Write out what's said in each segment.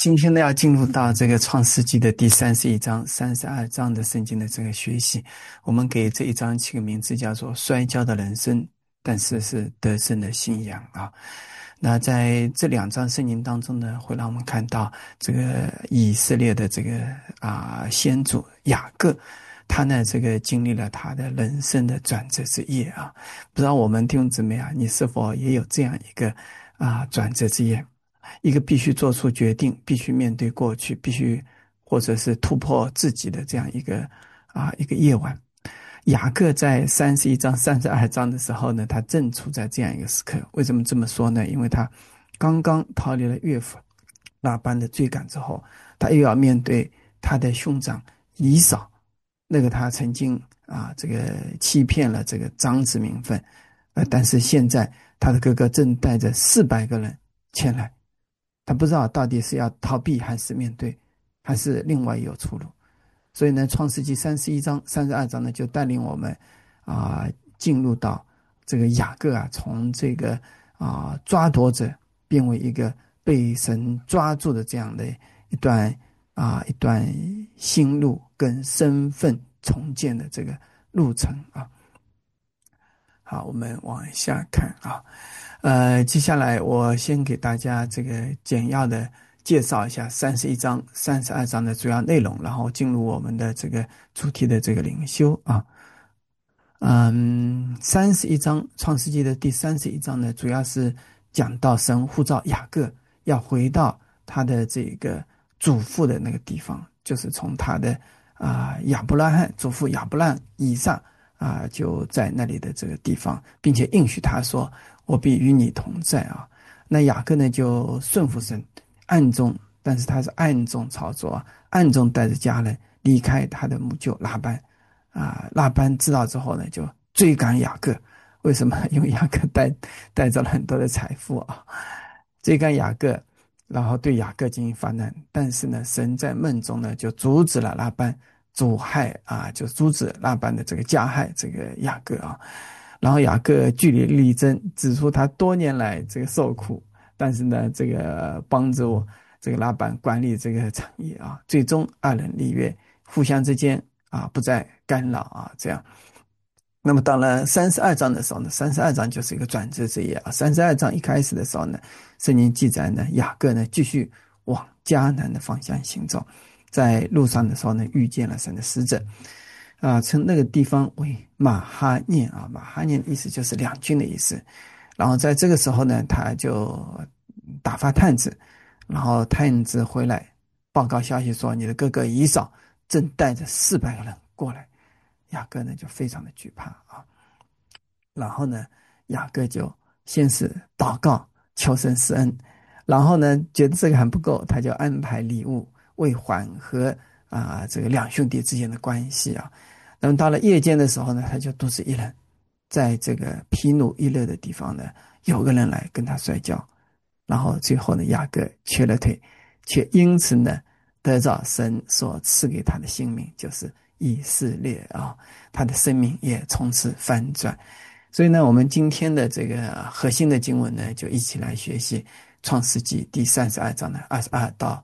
今天呢，要进入到这个创世纪的第31章、32章的圣经的这个学习。我们给这一章起个名字，叫做“摔跤的人生，但是是得胜的信仰”啊。那在这2章圣经当中呢，会让我们看到这个以色列的这个先祖雅各，他呢这个经历了他的人生的转折之夜啊。不知道我们弟兄姊妹啊，你是否也有这样一个转折之夜？一个必须做出决定，必须面对过去，必须或者是突破自己的这样一个夜晚。雅各在31章、32章的时候呢，他正处在这样一个时刻。为什么这么说呢？因为他刚刚逃离了岳父拉班的追赶之后，他又要面对他的兄长以扫，那个他曾经这个欺骗了这个长子名分，但是现在他的哥哥正带着400个人前来，他不知道到底是要逃避还是面对，还是另外有出路。所以呢，创世纪31章、32章呢，就带领我们进入到这个雅各从这个抓夺者变为一个被神抓住的这样的一段心路跟身份重建的这个路程啊。好，我们往下看啊。接下来我先给大家这个简要的介绍一下31章、32章的主要内容，然后进入我们的这个主题的这个灵修啊。31章创世纪的第31章呢，主要是讲到神呼召雅各要回到他的这个祖父的那个地方，就是从他的亚伯拉罕祖父亚伯拉罕以撒就在那里的这个地方，并且应许他说：“我必与你同在啊。”那雅各呢就顺服神，暗中，但是他是暗中操作暗中带着家人离开他的母舅拉班拉班知道之后呢，就追赶雅各。为什么？因为雅各带着了很多的财富追赶雅各，然后对雅各进行发难。但是呢，神在梦中呢就阻止了拉班，就阻止拉班的这个加害这个雅各然后雅各据理力争，指出他多年来这个受苦，但是呢，这个帮助这个拉班管理这个产业最终2人立约，互相之间不再干扰这样。那么到了32章的时候呢，32章就是一个转折之夜32章一开始的时候呢，圣经记载呢，雅各呢继续往迦南的方向行走，在路上的时候呢，遇见了神的使者称那个地方为马哈念马哈念的意思就是两军的意思。然后在这个时候呢，他就打发探子，然后探子回来报告消息说，你的哥哥以扫正带着400个人过来。雅各呢就非常的惧怕然后呢，雅各就先是祷告求神施恩，然后呢觉得这个还不够，他就安排礼物为缓和这个两兄弟之间的关系那么到了夜间的时候呢，他就独自一人在这个毗努伊勒的地方呢，有个人来跟他摔跤，然后最后呢，雅各瘸了腿，却因此呢得到神所赐给他的性命，就是以色列他的生命也从此翻转。所以呢，我们今天的这个核心的经文呢，就一起来学习创世纪第32章的22到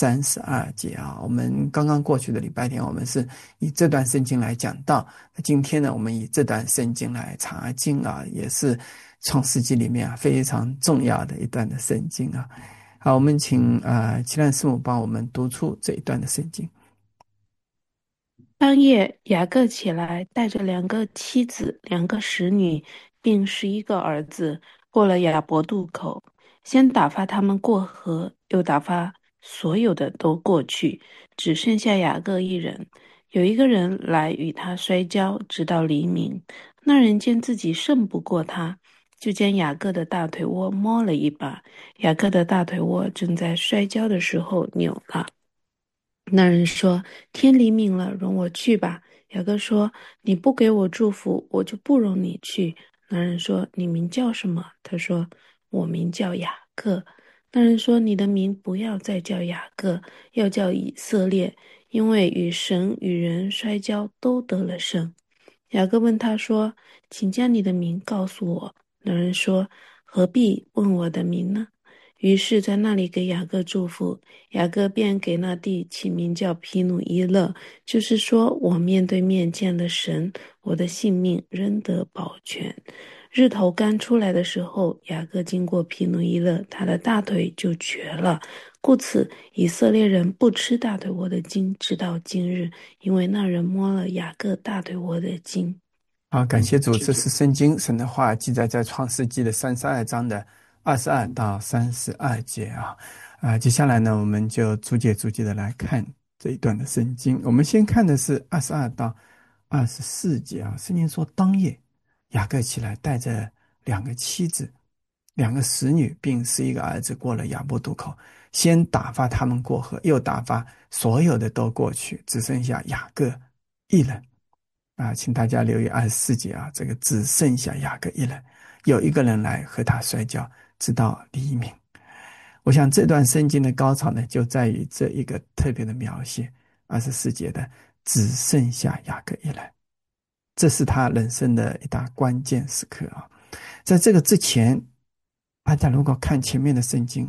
32节我们刚刚过去的礼拜天，我们是以这段圣经来讲道，今天呢，我们以这段圣经来查经也是创世纪里面非常重要的一段的圣经好，我们请齐兰师母帮我们读出这一段的圣经。 当夜，雅各起来，带着2个妻子、2个使女，并11个儿子，过了雅博渡口。先打发他们过河，又打发所有的都过去，只剩下雅各一人。有一个人来与他摔跤，直到黎明。那人见自己胜不过他，就将雅各的大腿窝摸了一把。雅各的大腿窝正在摔跤的时候扭了。那人说：天黎明了，容我去吧。雅各说：你不给我祝福，我就不容你去。那人说：你名叫什么？他说：我名叫雅各。那人说：你的名不要再叫雅各，要叫以色列，因为与神与人摔跤都得了胜。雅各问他说：请将你的名告诉我。那人说：何必问我的名呢？ 于是在那里给雅各祝福。雅各便给那地起名叫皮努伊勒，就是说我面对面见了神，我的性命仍得保全。日头刚出来的时候，雅各经过皮努伊勒，他的大腿就瘸了。故此，以色列人不吃大腿窝的筋，直到今日，因为那人摸了雅各大腿窝的筋。 好，感谢主，这是圣经神的话记载在创世纪的32章的22到32节啊。接下来呢，我们就逐节的来看这一段的圣经。我们先看的是22到24节啊。圣经说，当夜雅各起来，带着2个妻子、2个使女，并11个儿子，过了雅博渡口，先打发他们过河，又打发所有的都过去，只剩下雅各一人。请大家留意24节啊，这个只剩下雅各一人，有一个人来和他摔跤，直到黎明。我想这段圣经的高潮呢，就在于这一个特别的描写，24节的只剩下雅各一人，这是他人生的一大关键时刻啊。在这个之前，大家如果看前面的圣经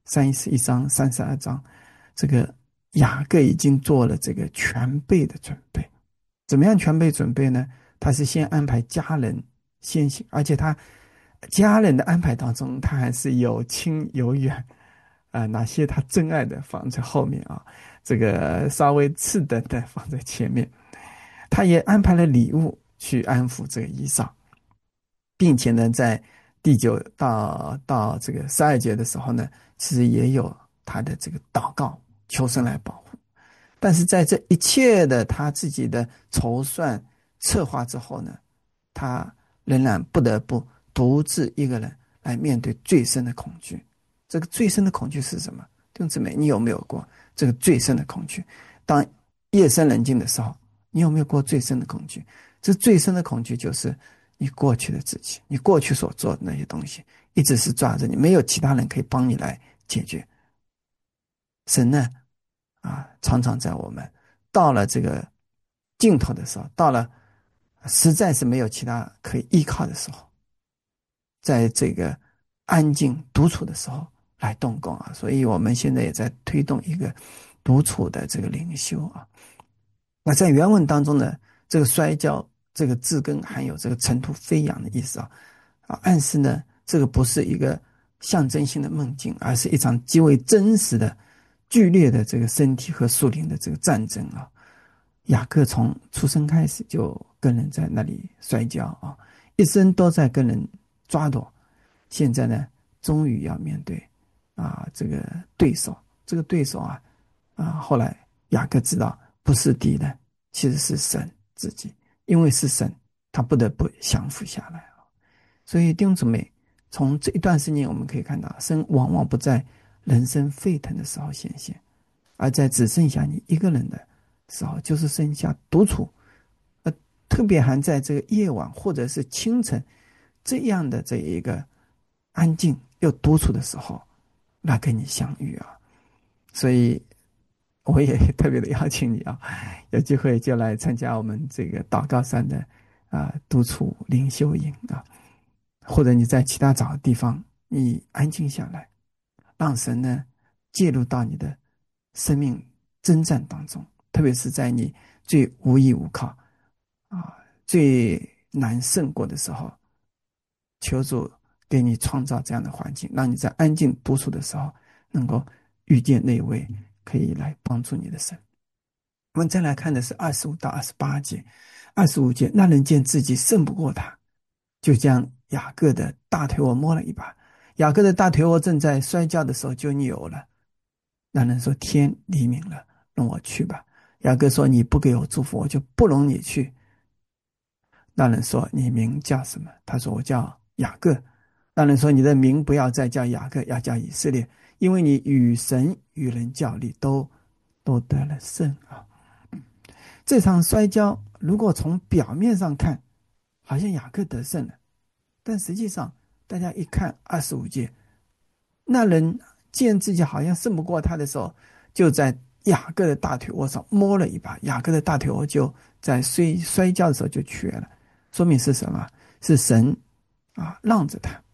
31章、32章，这个雅各已经做了这个全备的准备。怎么样全备准备呢？他是先安排家人先行，而且他家人的安排当中，他还是有亲有远哪些他珍爱的放在后面啊，这个稍微次等的放在前面。他也安排了礼物去安抚这个以扫，并且呢，在第9到这个12节的时候呢，其实也有他的这个祷告，求神来保护。但是在这一切的他自己的筹算策划之后呢，他仍然不得不独自一个人来面对最深的恐惧。这个最深的恐惧是什么？弟兄姊妹，你有没有过这个最深的恐惧？当夜深人静的时候，你有没有过最深的恐惧？这最深的恐惧就是你过去的自己，你过去所做的那些东西一直是抓着你，没有其他人可以帮你来解决。神呢常常在我们到了这个尽头的时候，到了实在是没有其他可以依靠的时候，在这个安静独处的时候来动工啊。所以我们现在也在推动一个独处的这个灵修啊。那在原文当中呢，这个摔跤这个字根含有这个尘土飞扬的意思暗示呢这个不是一个象征性的梦境，而是一场极为真实的剧烈的这个身体和属灵的这个战争啊。雅各从出生开始就跟人在那里摔跤啊，一生都在跟人抓夺。现在呢，终于要面对这个对手。这个对手后来雅各知道不是敌人，其实是神自己，因为是神，他不得不降服下来啊。所以弟兄姊妹，从这一段圣经我们可以看到，神往往不在人生沸腾的时候显现，而在只剩下你一个人的时候，就是剩下独处，特别还在这个夜晚或者是清晨这样的这一个安静又独处的时候，来跟你相遇啊。所以我也特别的邀请你有机会就来参加我们这个祷告山的独处灵修营或者你在其他找的地方，你安静下来，让神呢介入到你的生命征战当中，特别是在你最无依无靠最难胜过的时候，求主给你创造这样的环境，让你在安静独处的时候能够遇见那位可以来帮助你的神。我们再来看的是25到28节。25节，那人见自己胜不过他，就将雅各的大腿窝摸了一把。雅各的大腿窝正在摔跤的时候就扭了。那人说，天黎明了，容我去吧。雅各说，你不给我祝福，我就不容你去。那人说，你名叫什么？他说，我叫雅各。那人说，你的名不要再叫雅各，要叫以色列，因为你与神与人较力，都得了胜这场摔跤如果从表面上看好像雅各得胜了，但实际上大家一看25节，那人见自己好像胜不过他的时候，就在雅各的大腿窝上摸了一把，雅各的大腿窝就在摔跤的时候就瘸了。说明是什么？是神让着他，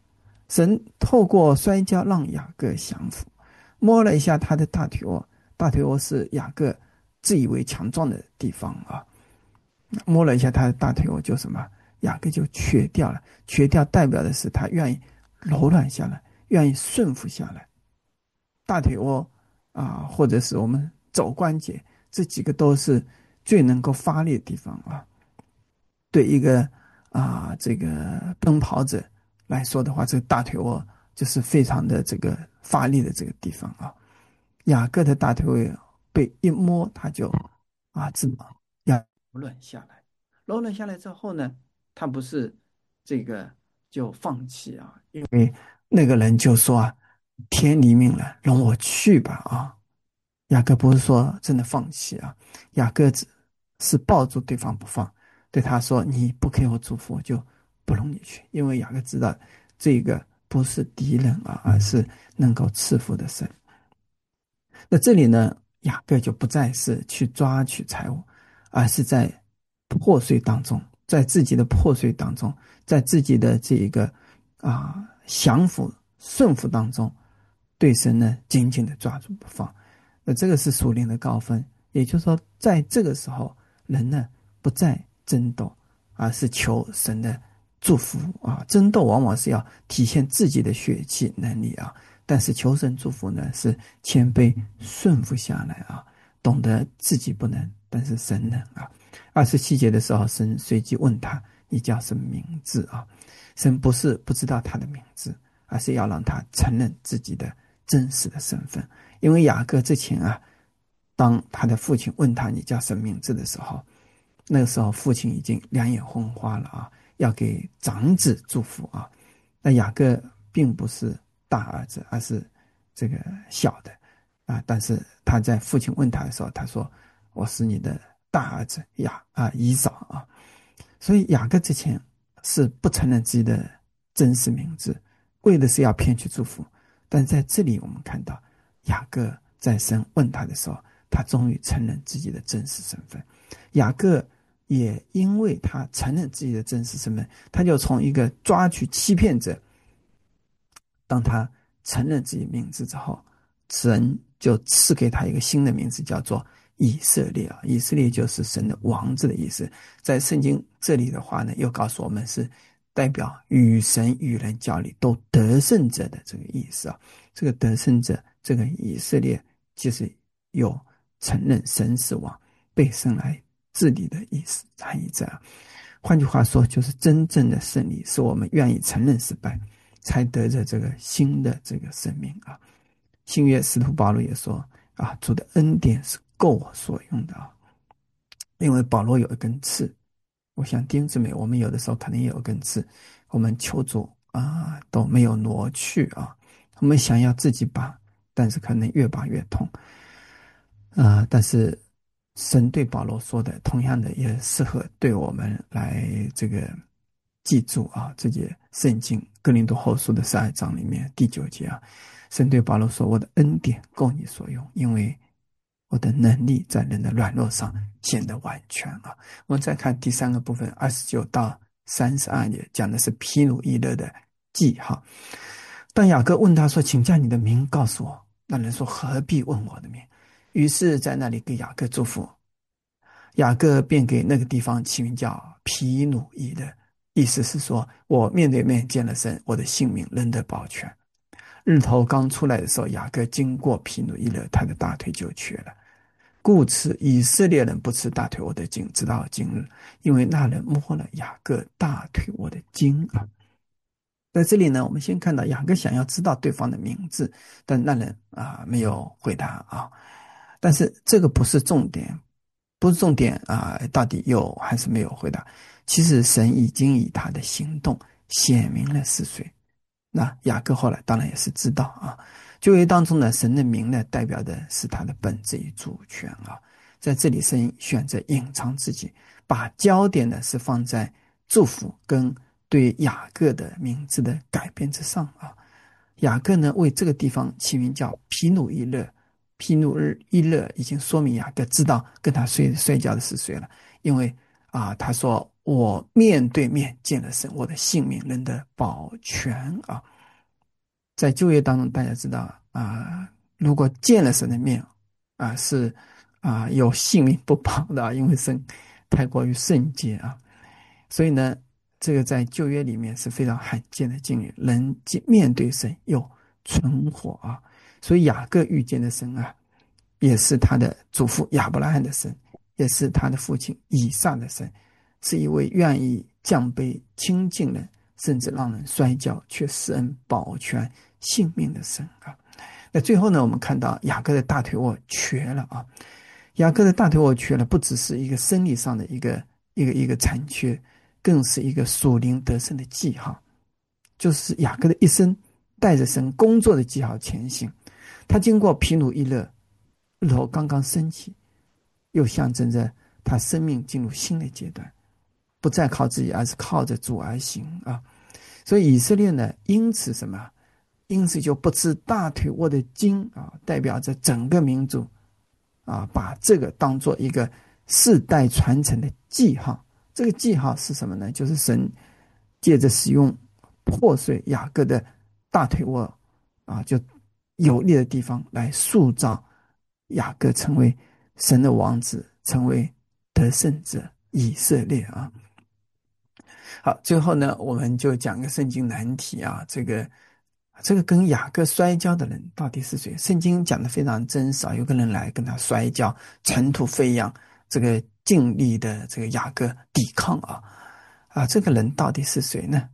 神透过摔跤让雅各降服，摸了一下他的大腿窝，大腿窝是雅各自以为强壮的地方啊，摸了一下他的大腿窝就什么，雅各就瘸掉了，瘸掉代表的是他愿意柔软下来，愿意顺服下来。大腿窝或者是我们肘关节，这几个都是最能够发力的地方啊。对一个这个奔跑者来说的话，这个大腿窝就是非常的这个发力的这个地方啊。雅各的大腿窝被一摸，他就自要柔软下来，柔软下来之后呢，他不是这个就放弃啊，因为那个人就说天黎明了，容我去吧啊。雅各不是说真的放弃啊，雅各只是抱住对方不放，对他说你不给我祝福，我就不容你去。因为雅各知道这个不是敌人而是能够赐福的神。那这里呢，雅各就不再是去抓取财物，而是在破碎当中，在自己的破碎当中，在自己的这一个降服顺服当中，对神呢紧紧的抓住不放。那这个是属灵的高分，也就是说在这个时候人呢不再争斗，而是求神的祝福争斗往往是要体现自己的血气能力但是求神祝福呢是谦卑顺服下来懂得自己不能，但是神能27节的时候，神随即问他你叫什么名字神不是不知道他的名字，而是要让他承认自己的真实的身份。因为雅各之前当他的父亲问他你叫什么名字的时候，那个时候父亲已经两眼昏花了要给长子祝福那雅各并不是大儿子，而是这个小的但是他在父亲问他的时候，他说我是你的大儿子以扫所以雅各之前是不承认自己的真实名字，为的是要骗取祝福。但在这里我们看到雅各在神问他的时候，他终于承认自己的真实身份。雅各也因为他承认自己的真实身份，他就从一个抓取欺骗者，当他承认自己名字之后，神就赐给他一个新的名字，叫做以色列以色列就是神的王子的意思。在圣经这里的话呢，又告诉我们是代表与神与人交礼都得胜者的这个意思这个得胜者，这个以色列就是有承认神是王，被神来治理的意思含义在换句话说，就是真正的胜利是我们愿意承认失败，才得着这个新的这个生命新约使徒保罗也说主的恩典是够我所用的因为保罗有一根刺，我想弟兄姊妹我们有的时候可能也有一根刺，我们求主都没有挪去我们想要自己拔，但是可能越拔越痛但是神对保罗说的同样的也适合对我们来这个记住这节圣经哥林多后书的12章里面第9节神对保罗说我的恩典够你所用，因为我的能力在人的软弱上显得完全我们再看第3个部分29到32节，讲的是毗努伊勒的记号。当雅各问他说请将你的名告诉我，那人说何必问我的名，于是在那里给雅各祝福。雅各便给那个地方起名叫毗努伊勒，意思是说我面对面见了神，我的性命仍得保全。日头刚出来的时候，雅各经过毗努伊勒，他的大腿就瘸了。故此以色列人不吃大腿窝的筋，直到今日，因为那人摸了雅各大腿窝的筋在这里呢，我们先看到雅各想要知道对方的名字，但那人没有回答但是这个不是重点，到底有还是没有回答。其实神已经以他的行动显明了是谁。那雅各后来当然也是知道旧约当中呢，神的名呢代表的是他的本质与主权在这里神选择隐藏自己，把焦点呢是放在祝福跟对雅各的名字的改变之上雅各呢为这个地方起名叫毗努伊勒，毗努伊勒已经说明雅各知道跟他摔跤的是谁了，因为他说我面对面见了神，我的性命仍得保全在旧约当中，大家知道如果见了神的面是有性命不保的因为神太过于圣洁所以呢，这个在旧约里面是非常罕见的经历，人面对神又存活所以雅各遇见的神也是他的祖父亚伯拉罕的神，也是他的父亲以撒的神，是一位愿意降卑亲近人，甚至让人摔跤却施恩保全性命的神那最后呢，我们看到雅各的大腿卧瘸了雅各的大腿卧瘸了，不只是一个生理上的一个残缺，更是一个属灵得胜的记号，就是雅各的一生带着神工作的记号前行。他经过疲努伊勒，日头刚刚升起，又象征着他生命进入新的阶段，不再靠自己，而是靠着主而行所以以色列呢，因此什么？因此就不知大腿卧的经代表着整个民族把这个当做一个世代传承的记号。这个记号是什么呢？就是神借着使用破碎雅各的大腿卧就有利的地方来塑造雅各成为神的王子，成为得胜者以色列好，最后呢，我们就讲个圣经难题这个跟雅各摔跤的人到底是谁？圣经讲的非常真实有个人来跟他摔跤，尘土飞扬，这个尽力的这个雅各抵抗这个人到底是谁呢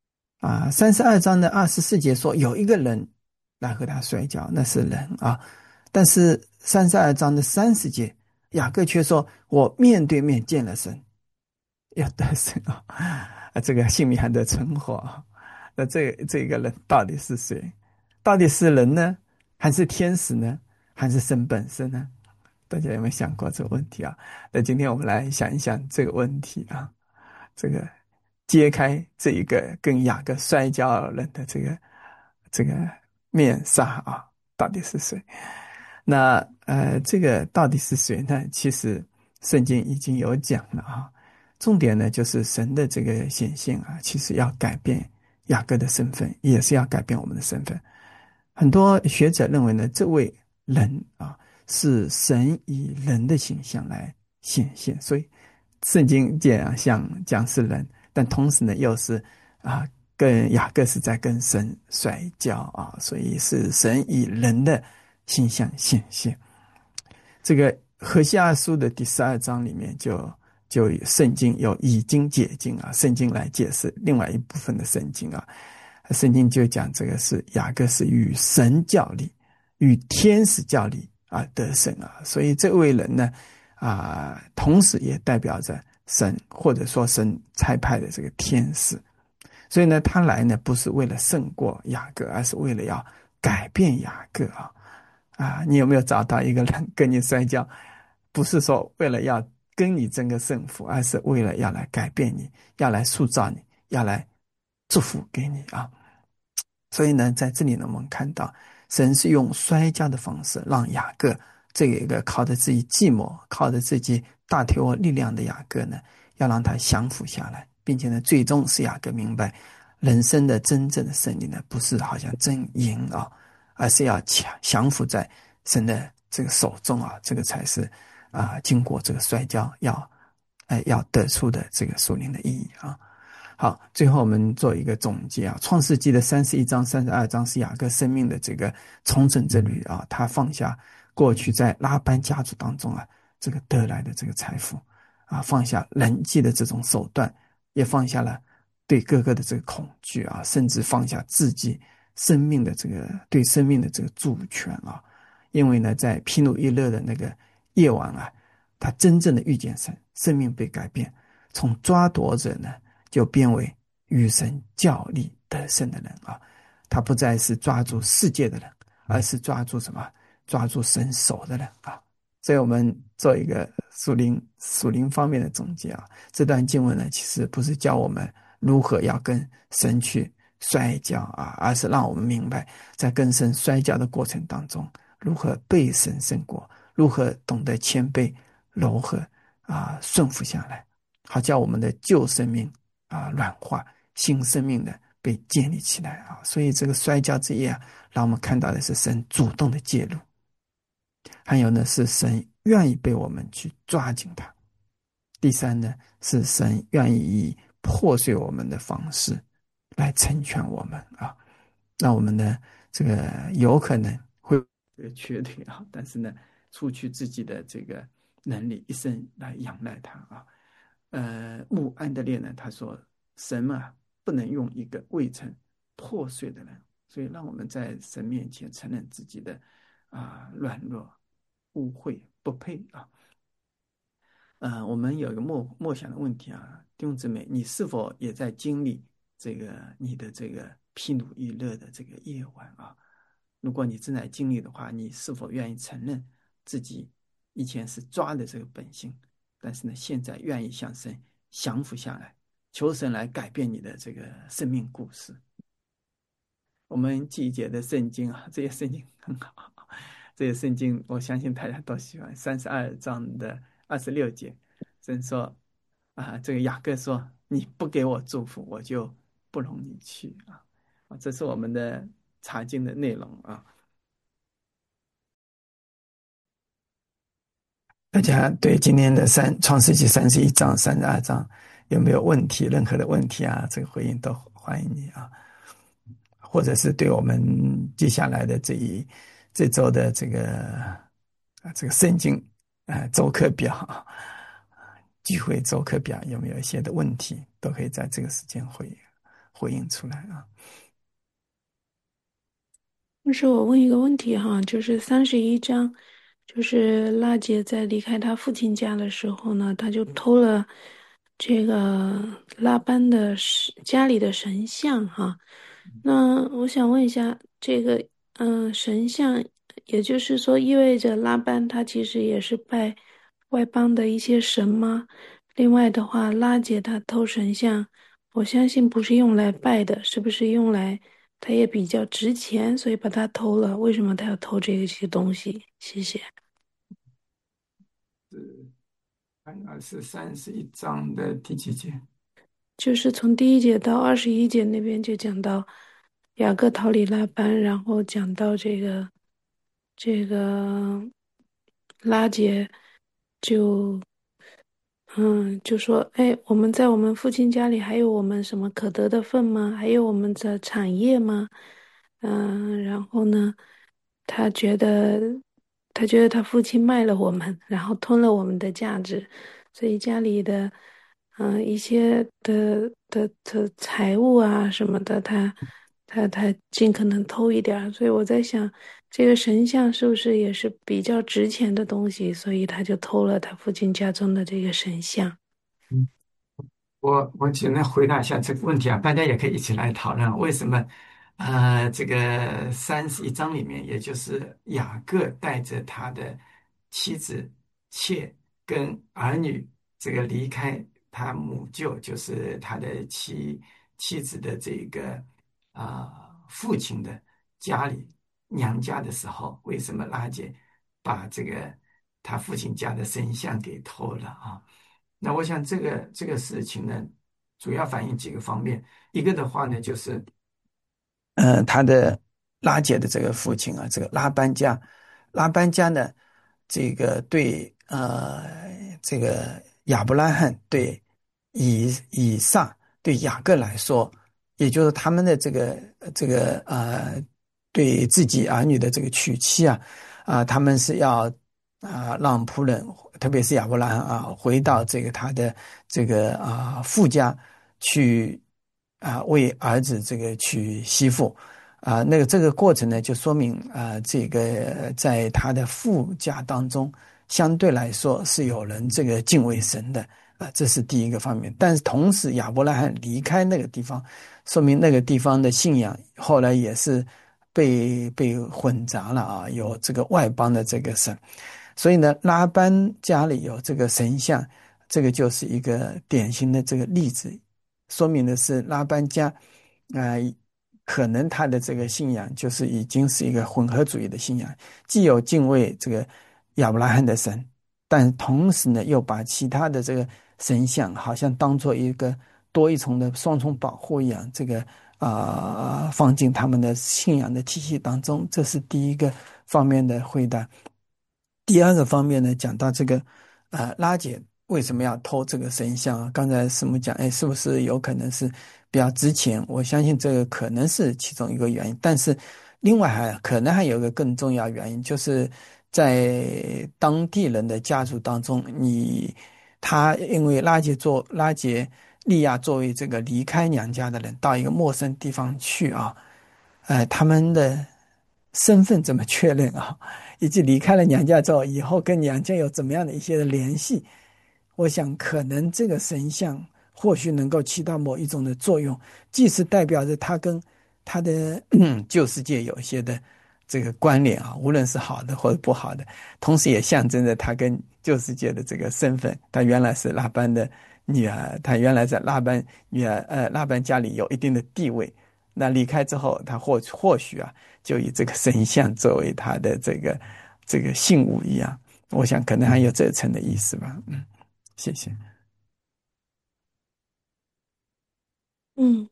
？32章的24节说有一个人来和他摔跤，那是人但是32章的30节，雅各却说我面对面见了神，要得胜这个性命还得存活那这个人到底是谁？到底是人呢？还是天使呢？还是神本身呢？大家有没有想过这个问题那今天我们来想一想这个问题这个揭开这一个跟雅各摔跤人的这个面纱到底是谁？那这个到底是谁呢？其实圣经已经有讲了重点呢就是神的这个显现其实要改变雅各的身份，也是要改变我们的身份。很多学者认为呢，这位人是神以人的形象来显现，所以圣经讲是人，但同时呢又是跟雅各是在跟神摔跤所以是神以人的形象显现。这个何西阿书的第12章里面就圣经有以经解经圣经来解释另外一部分的圣经圣经就讲这个是雅各是与神较力，与天使较力得胜所以这位人呢同时也代表着神，或者说神差派的这个天使。所以呢，他来呢不是为了胜过雅各，而是为了要改变雅各你有没有找到一个人跟你摔跤，不是说为了要跟你争个胜负，而是为了要来改变你，要来塑造你，要来祝福给你所以呢，在这里呢，我们看到神是用摔跤的方式让雅各这个靠着自己寂寞，靠着自己大腿卧力量的雅各呢，要让他降服下来，并且呢，最终使雅各明白人生的真正的胜利呢，不是好像争赢而是要降服在神的这个手中这个才是经过这个摔跤要得出的这个属灵的意义好，最后我们做一个总结创世纪的31章32章是雅各生命的这个重整之旅他放下过去在拉班家族当中这个得来的这个财富放下人际的这种手段，也放下了对哥哥的这个恐惧甚至放下自己生命的这个对生命的这个主权因为呢，在毗努伊勒的那个夜晚他真正的遇见神，生命被改变，从抓夺者呢就变为与神较力得胜的人他不再是抓住世界的人，而是抓住什么？抓住神手的人所以我们做一个属灵方面的总结这段经文呢，其实不是教我们如何要跟神去摔跤而是让我们明白在跟神摔跤的过程当中，如何被神胜过，如何懂得谦卑柔和顺服下来，好叫我们的旧生命软化，新生命的被建立起来啊。所以这个摔跤之夜啊，让我们看到的是神主动的介入，还有呢是神愿意被我们去抓紧它。第三呢是神愿意以破碎我们的方式来成全我们啊。那我们呢这个有可能会这个缺腿啊，但是呢出去自己的这个能力一生来仰赖他啊。穆安德烈呢他说神啊不能用一个未曾破碎的人，所以让我们在神面前承认自己的软弱、污秽、不配啊。我们有一个默想的问题啊，弟兄姊妹，你是否也在经历这个你的这个疲努易乐的这个夜晚啊？如果你正在经历的话，你是否愿意承认自己以前是抓的这个本性，但是呢，现在愿意向神降服下来，求神来改变你的这个生命故事？我们季节的圣经啊，这些圣经很好，这些圣经我相信大家都喜欢。32章的26节，神说这个雅各说：“你不给我祝福，我就不容你去啊。”这是我们的查经的内容啊。大家对今天的创世纪31章、32章有没有问题？任何的问题啊，这个回应都欢迎你啊。或者是对我们接下来的这周的这个圣经周课表聚会周课表有没有一些的问题，都可以在这个时间回应出来啊。 但是我问一个问题哈，就是31章，就是拉结在离开他父亲家的时候呢，他就偷了这个拉班的家里的神像哈。那我想问一下，这个神像，也就是说意味着拉班他其实也是拜外邦的一些神吗？另外的话，拉结他偷神像，我相信不是用来拜的，是不是用来？他也比较值钱，所以把它偷了。为什么他要偷这些东西？谢谢。 是31章的第几节？ 就是从第1节到21节那边就讲到雅各逃离拉班，然后讲到这个拉结就就说，哎，我们在我们父亲家里还有我们什么可得的份吗？还有我们的产业吗？然后呢，他觉得，他觉得他父亲卖了我们，然后吞了我们的价值，所以家里的，一些的财物啊什么的，他尽可能偷一点儿。所以我在想，这个神像是不是也是比较值钱的东西，所以他就偷了他父亲家中的这个神像。 我只能回答一下这个问题啊，大家也可以一起来讨论为什么，这个31章里面，也就是雅各带着他的妻子、妾跟儿女，这个离开他母舅，就是他的妻子的这个父亲的家里娘家的时候，为什么拉结把这个他父亲家的神像给偷了啊？那我想这个事情呢，主要反映几个方面。一个的话呢，就是他的拉结的这个父亲啊，这个拉班家呢，这个对这个亚伯拉罕对以撒对雅各来说，也就是他们的这个对自己儿女的这个娶妻他们是要让仆人，特别是亚伯拉罕回到这个他的这个父家去为儿子这个娶媳妇这个过程呢，就说明这个在他的父家当中，相对来说是有人这个敬畏神的这是第一个方面。但是同时，亚伯拉罕离开那个地方，说明那个地方的信仰后来也是被混杂了有这个外邦的这个神。所以呢，拉班家里有这个神像，这个就是一个典型的这个例子，说明的是拉班家可能他的这个信仰就是已经是一个混合主义的信仰，既有敬畏这个亚伯拉罕的神，但同时呢，又把其他的这个神像好像当做一个多一重的双重保护一样，这个放进他们的信仰的体系当中，这是第一个方面的回答。第二个方面呢，讲到这个拉结为什么要偷这个神像啊？刚才师母讲，哎，是不是有可能是比较值钱？我相信这个可能是其中一个原因，但是另外可能还有一个更重要原因，就是在当地人的家族当中，他因为拉结利亚作为这个离开娘家的人，到一个陌生地方去啊，他们的身份怎么确认啊？以及离开了娘家之后，以后跟娘家有怎么样的一些联系？我想，可能这个神像或许能够起到某一种的作用，既是代表着他跟他的旧世界有一些的这个关联啊，无论是好的或者不好的，同时也象征着他跟旧世界的这个身份。他原来是拉班的女儿，他原来在拉班家里有一定的地位。那离开之后，他或许就以这个神像作为他的这个信物一样。我想可能还有这层的意思吧。谢谢。 嗯，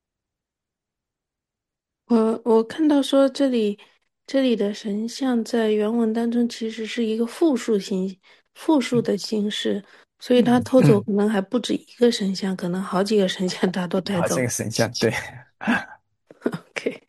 我看到说这里的神像在原文当中其实是一个复数的形式，所以他偷走嗯， 可能还不止一个神像，可能好几个神像他都带好，这走。 个神像对。 OK。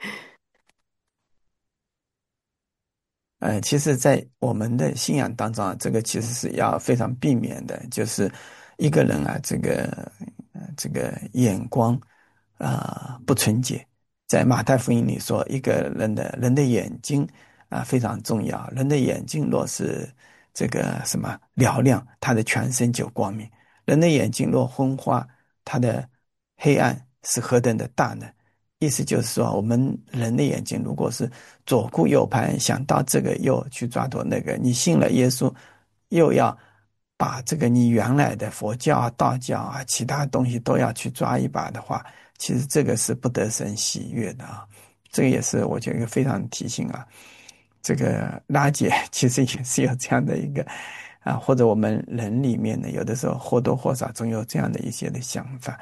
其实，在我们的信仰当中这个其实是要非常避免的，就是一个人这个眼光不纯洁。在马太福音里说，一个人的眼睛非常重要，人的眼睛若是这个什么嘹亮，他的全身就光明；人的眼睛若昏花，他的黑暗是何等的大呢？意思就是说，我们人的眼睛如果是左顾右盼，想到这个又去抓夺那个，你信了耶稣，又要把这个你原来的佛教道教其他东西都要去抓一把的话，其实这个是不得神喜悦的啊。这个也是我觉得一个非常提醒啊。这个拉结其实也是有这样的一个或者我们人里面呢，有的时候或多或少总有这样的一些的想法。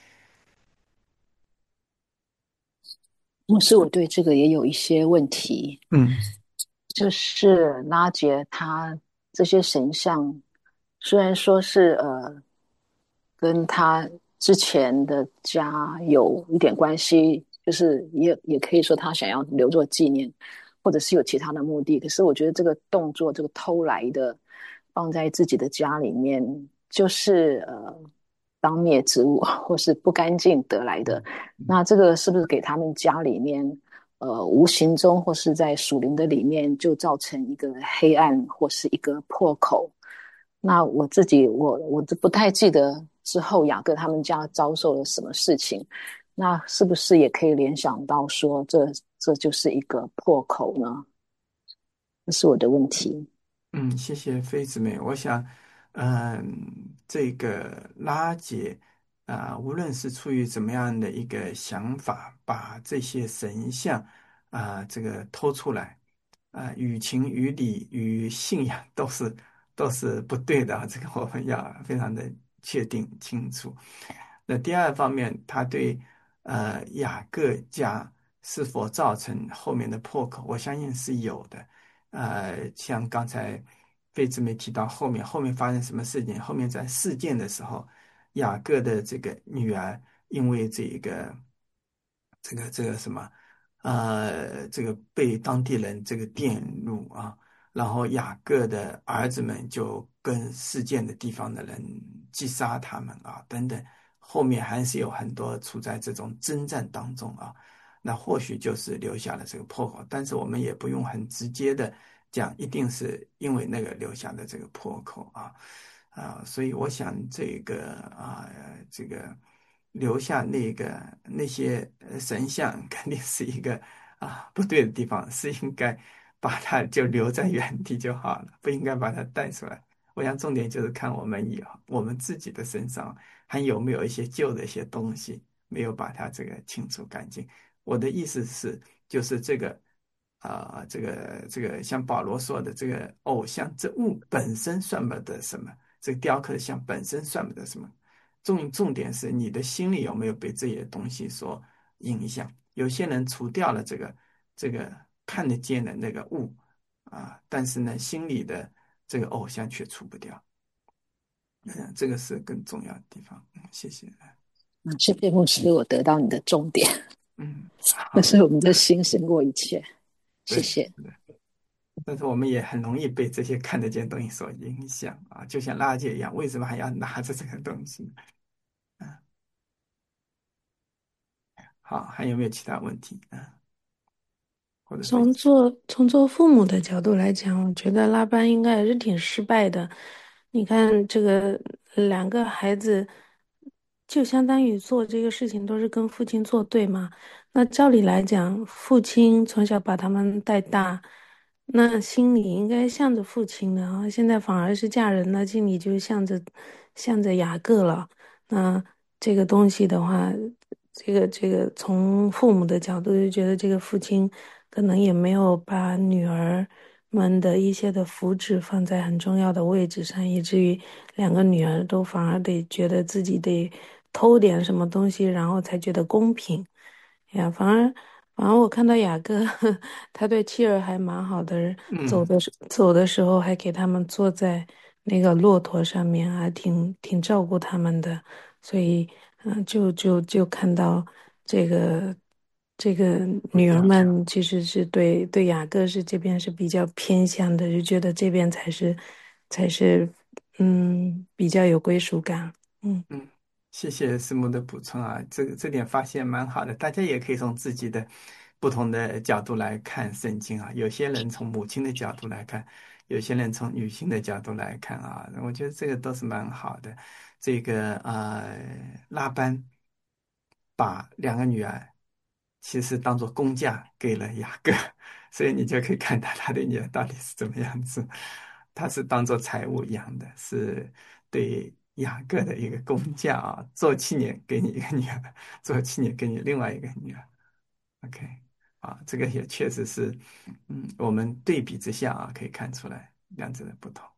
牧师，我对这个也有一些问题， 嗯就是拉结他这些神像，虽然说是跟他之前的家有一点关系，就是也可以说他想要留作纪念，或者是有其他的目的。可是我觉得这个动作，这个偷来的，放在自己的家里面，就是当灭之物，或是不干净得来的。那这个是不是给他们家里面，无形中或是在属灵的里面，就造成一个黑暗或是一个破口？那我自己，我不太记得之后雅各他们家遭受了什么事情，那是不是也可以联想到说这就是一个破口呢？这是我的问题。 谢谢妃子妹。我想，这个拉结无论是出于怎么样的一个想法，把这些神像这个偷出来于情于理于信仰都是不对的这个我们要非常的确定清楚。那第二方面，他对雅各家是否造成后面的破口，我相信是有的。像刚才费兹梅提到后面发生什么事情，后面在事件的时候，雅各的这个女儿因为这个什么这个被当地人这个玷辱然后雅各的儿子们就跟事件的地方的人击杀他们等等，后面还是有很多处在这种征战当中那或许就是留下了这个破口，但是我们也不用很直接的讲，一定是因为那个留下的这个破口所以我想这个留下那些神像，肯定是一个不对的地方，是应该把它就留在原地就好了，不应该把它带出来。我想重点就是看我们自己的身上还有没有一些旧的一些东西没有把它这个清除干净。我的意思是，就是这个这个像保罗说的，这个偶像这物本身算不得什么，这个雕刻的像本身算不得什么。重点是你的心里有没有被这些东西所影响。有些人除掉了这个看得见的那个物但是呢，心里的这个偶像却除不掉。这个是更重要的地方。谢谢。 谢谢牧师，我得到你的重点，就好， 是我们的心胜过一切。谢对， 谢。 是的。但是我们也很容易被这些看得见东西所影响就像垃圾一样，为什么还要拿着这个东西？嗯，好，还有没有其他问题或者是从做父母的角度来讲，我觉得拉班应该还是挺失败的。你看，这个两个孩子，就相当于做这个事情都是跟父亲作对嘛。那照理来讲，父亲从小把他们带大，那心里应该向着父亲的啊。现在反而是嫁人了，心里就向着雅各了。那这个东西的话，这个从父母的角度就觉得这个父亲可能也没有把女儿们的一些的福祉放在很重要的位置上，以至于两个女儿都反而得觉得自己得偷点什么东西，然后才觉得公平呀。反而我看到雅各，他对妻儿还蛮好的， 嗯， 走的时候还给他们坐在那个骆驼上面，还挺照顾他们的。所以，就看到这个这个女儿不一样。 们其实是对雅各是这边是比较偏向的，就觉得这边才是比较有归属感。嗯。 嗯，谢谢师母的补充这点发现蛮好的。大家也可以从自己的不同的角度来看圣经有些人从母亲的角度来看，有些人从女性的角度来看我觉得这个都是蛮好的。这个拉班把两个女儿其实当做工价给了雅各，所以你就可以看到他的女儿到底是怎么样子。他是当做财物养的，是对雅各的一个工价做7年给你一个女儿，做7年给你另外一个女儿。OK 这个也确实是，我们对比之下可以看出来两者的不同。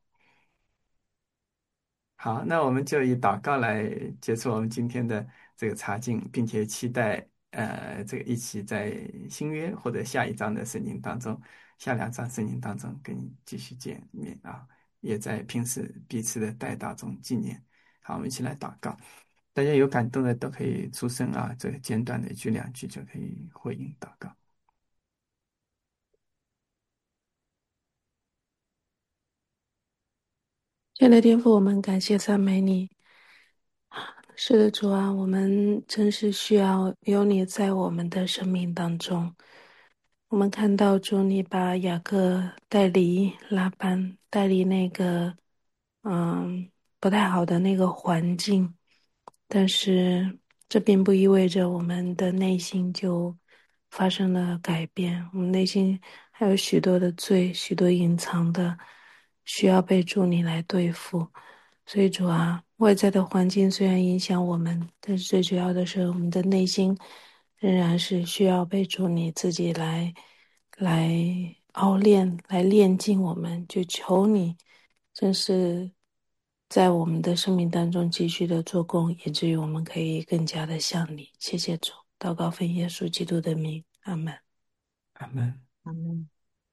好，那我们就以祷告来结束我们今天的这个查经，并且期待这个一起在新约或者下一章的圣经当中，下2章圣经当中跟你继续见面也在平时彼此的带祷中纪念。好，我们一起来祷告，大家有感动的都可以出声这个简短的1句2句就可以回应祷告。 亲爱的天父，我们感谢赞美你。是的，主啊，我们真是需要有你在我们的生命当中。我们看到主，你把雅各带离拉班，带离那个不太好的那个环境，但是这并不意味着我们的内心就发生了改变。我们内心还有许多的罪，许多隐藏的，需要被主你来对付。所以主啊，外在的环境虽然影响我们，但是最主要的是我们的内心仍然是需要被主你自己来熬炼，来炼净我们。就求你，真是在我们的生命当中继续的做工，以至于我们可以更加的像你。谢谢主，祷告奉耶稣基督的名，阿门。 阿门。 嗯，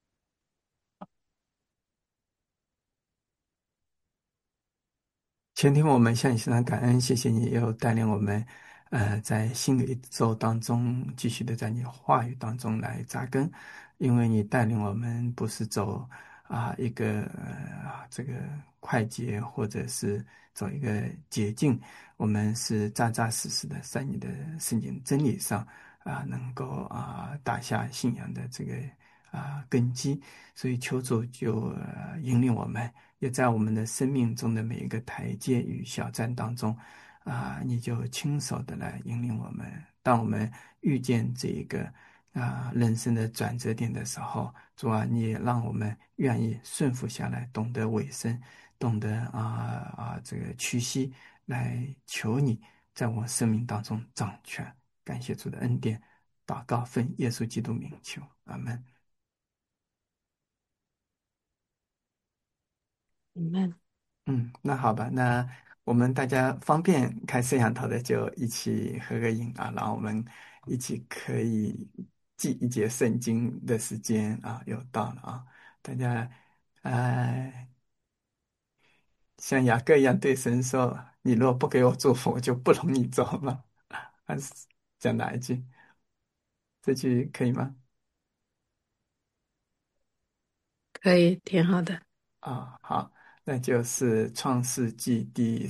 前天我们向你献上感恩，谢谢你又带领我们，在新的一周当中，继续的在你话语当中来扎根，因为你带领我们不是走一个这个快捷，或者是走一个捷径，我们是扎扎实实的在你的圣经真理上能够打下信仰的这个根基，所以求主就引领我们。也在我们的生命中的每一个台阶与小站当中，你就亲手的来引领我们。当我们遇见这一个人生的转折点的时候，主你也让我们愿意顺服下来，懂得委身，懂得这个屈膝，来求你在我生命当中掌权。感谢主的恩典，祷告奉耶稣基督名求，阿门。 阿门。 那好吧，那我们大家方便开摄像头的就一起合个影然后我们一起可以记一节圣经的时间啊，又到了啊！大家，呃，像雅各一样对神说：“你若不给我祝福，我就不容你走了。”还是讲哪一句？这句可以吗？ 可以，挺好的。 啊，好，那就是《创世纪》第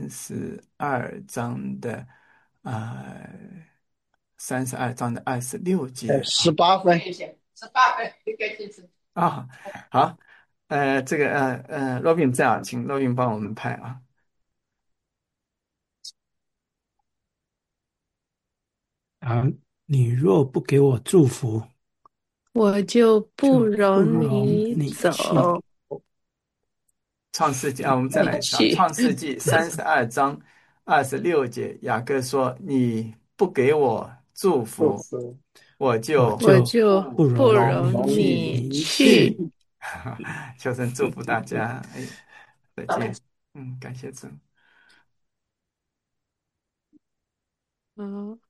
呃32章的26节啊。 18分。 啊，好，这个罗宾这样，请罗宾帮我们拍啊。 啊，你若不给我祝福， 我就不就不容容你你去。 走， 创世纪啊，我们再来一次啊， 去。 《创世纪》32章26节，雅各说：“你不给我祝福，我就我就我就不不容你容你你去。 去。” 求神祝福大家，哎，再见，感谢主。 嗯。